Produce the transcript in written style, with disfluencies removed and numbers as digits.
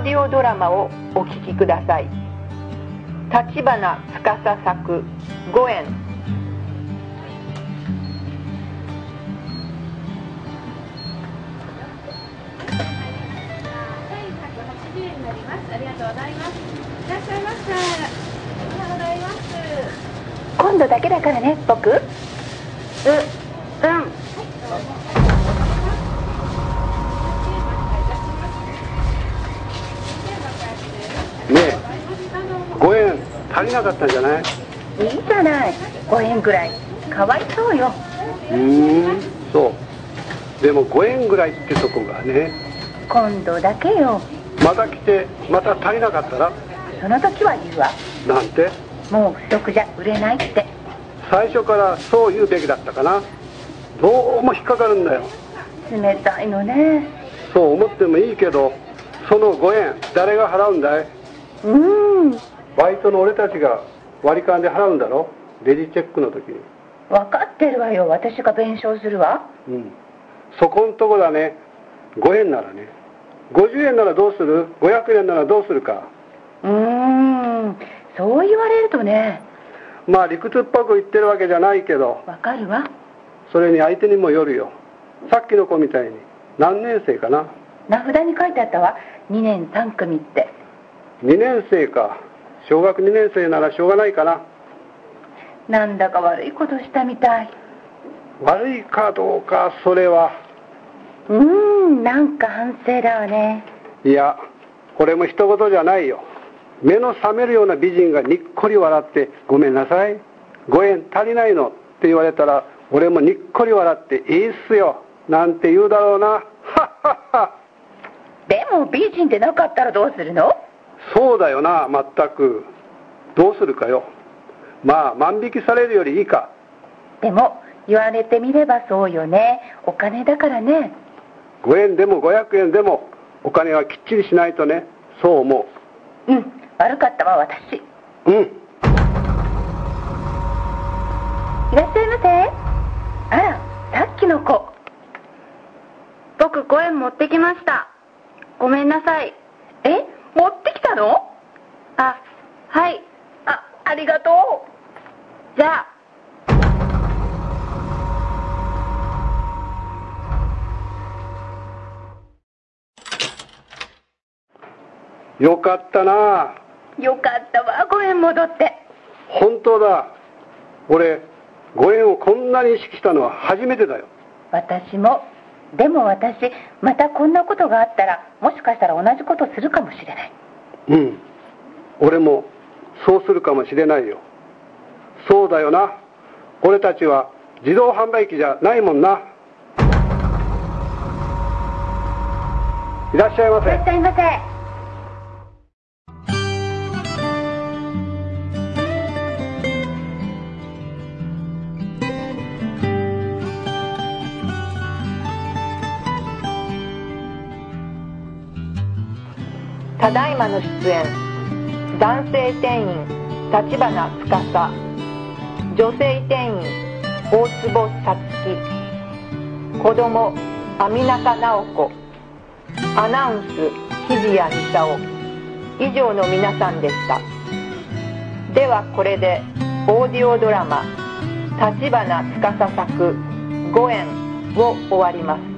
ディオドラマをお聞きください。立花司作5円。 1180円になります。ありがとうございます。いらっしゃいました。おはようございます。 今度だけだからね、僕。 ねえ、5円足りなかったんじゃない？ いいじゃない、5円ぐらい。かわいそうよ。 そう。でも5円ぐらいってとこがね。 今度だけよ。 また来てまた足りなかったら？ その時は言うわ。 なんて？ もう不足じゃ売れないって。 最初からそう言うべきだったかな。どうも引っかかるんだよ。 冷たいのね。 そう思ってもいいけど、その5円誰が払うんだい？バイトの俺たちが割り勘で払うんだろ、レジチェックの時に。 分かってるわよ、私が弁償するわ。 そこんとこだね。5円ならね。50円ならどうする？500円ならどうするか。 そう言われるとね。 まあ理屈っぽく言ってるわけじゃないけど。 わかるわ。 それに相手にもよるよ。さっきの子みたいに何年生かな。 名札に書いてあったわ、2年3組って。 2年生か。小学2年生ならしょうがないかな。 なんだか悪いことしたみたい。 悪いかどうか、それは。 なんか反省だわね。 いや、これも一言じゃないよ。目の覚めるような美人がにっこり笑って、ごめんなさい、5円足りないのって言われたら、俺もにっこり笑って、いいっすよなんて言うだろうな。はっはっは。 でも美人でなかったらどうするの？ そうだよな、まったく。どうするかよ。まあ万引きされるよりいいか。 でも言われてみればそうよね。お金だからね。 5円でも500円でもお金はきっちりしないとね。そう思う。悪かったわ、私。いらっしゃいませ。あら、さっきの子。 僕5円持ってきました。ごめんなさい。 持ってきたの？ はい。 ありがとう。 じゃあ。 よかったな。 よかったわ、5円戻って。 本当だ。俺5円をこんなに意識したのは初めてだよ。 私も。でも私、またこんなことがあったら、もしかしたら同じことするかもしれない。 俺もそうするかもしれないよ。そうだよな。俺たちは自動販売機じゃないもんな。いらっしゃいませ。 いらっしゃいませ。 ただいまの出演、男性店員立花司、女性店員大坪さつき、子供網中直子、アナウンス日比谷操、以上の皆さんでした。ではこれでオーディオドラマ立花司作5円を終わります。